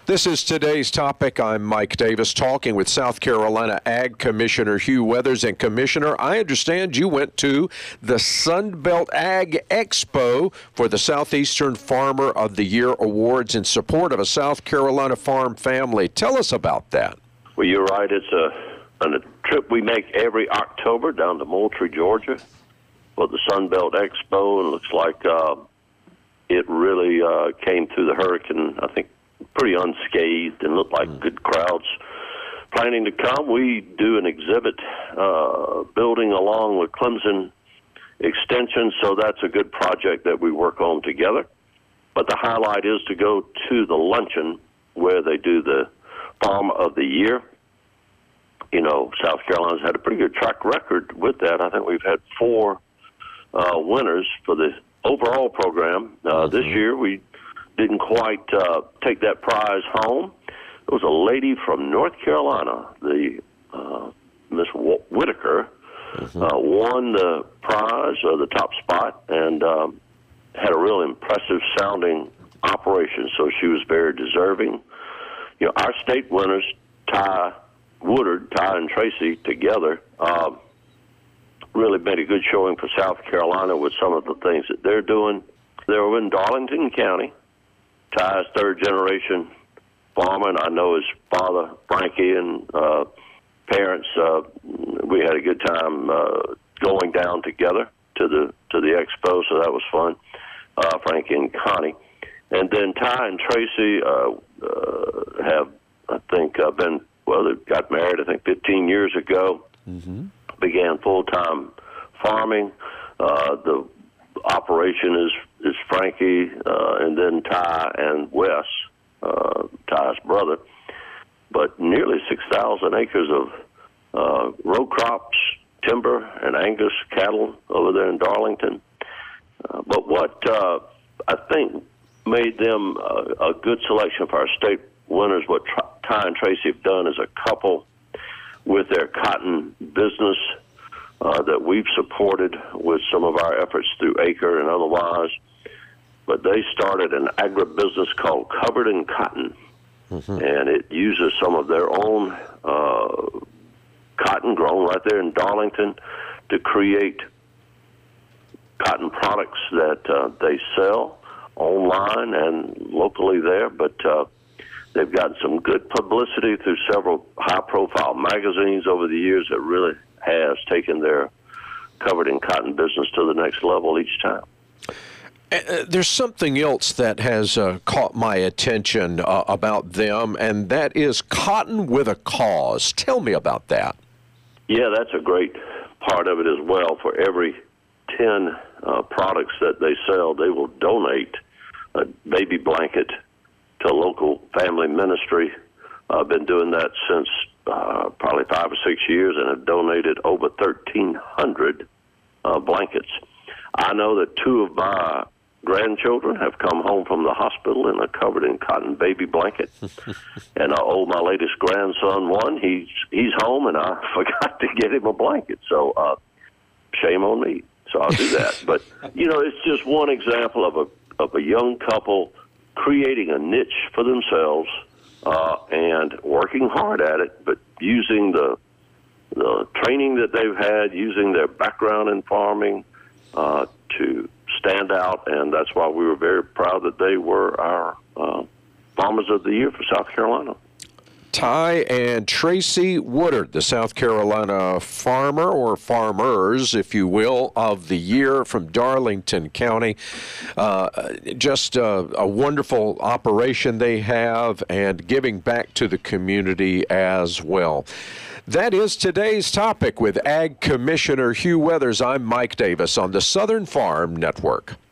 This is today's topic. I'm Mike Davis talking with South Carolina Ag Commissioner Hugh Weathers. And Commissioner, I understand you went to the Sun Belt Ag Expo for the Southeastern Farmer of the Year Awards in support of a South Carolina farm family. Tell us about that. Well, you're right. It's a trip we make every October down to Moultrie, Georgia for the Sun Belt Expo. And it looks like it really came through the hurricane, I think, pretty unscathed, and looked like good crowds planning to come. We do an exhibit building along with Clemson Extension, so that's a good project that we work on together. But the highlight is to go to the luncheon where they do the Farm of the Year. You know, South Carolina's had a pretty good track record with that. I think we've had 4 winners for the overall program. This year we didn't quite take that prize home. It was a lady from North Carolina, the Miss Whitaker, won the prize, or the top spot, and had a real impressive sounding operation, so she was very deserving. You know, our state winners, Ty Woodard, Ty and Tracy together, really made a good showing for South Carolina with some of the things that they're doing. They were in Darlington County. Ty's third-generation farmer, and I know his father, Frankie, and parents. We had a good time going down together to the expo, so that was fun. Frankie and Connie, and then Ty and Tracy have, I think, they got married, I think, 15 years ago. Began full-time farming. The operation is Frankie, and then Ty and Wes, Ty's brother. But nearly 6,000 acres of row crops, timber, and Angus cattle over there in Darlington. But what I think made them a good selection for our state winners, what Ty and Tracy have done as a couple with their cotton business that we've supported with some of our efforts through ACRE and otherwise. But they started an agribusiness called Covered in Cotton, and it uses some of their own cotton grown right there in Darlington to create cotton products that they sell online and locally there. But they've gotten some good publicity through several high-profile magazines over the years that really has taken their Covered in Cotton business to the next level each time. There's something else that has caught my attention about them, and that is Cotton with a Cause. Tell me about that. Yeah, that's a great part of it as well. For every 10 products that they sell, they will donate a baby blanket to a local family ministry. I've been doing that since probably 5 or 6 years, and have donated over 1,300 blankets. I know that 2 of my grandchildren have come home from the hospital in a Covered in Cotton baby blanket, and I owe my latest grandson one. He's home, and I forgot to get him a blanket, so shame on me. So I'll do that. But you know, it's just one example of a young couple creating a niche for themselves and working hard at it, but using the training that they've had, using their background in farming to stand out, and that's why we were very proud that they were our Farmers of the Year for South Carolina. Ty and Tracy Woodard, the South Carolina Farmer, or Farmers, if you will, of the Year from Darlington County. Just a wonderful operation they have, and giving back to the community as well. That is today's topic with Ag Commissioner Hugh Weathers. I'm Mike Davis on the Southern Farm Network.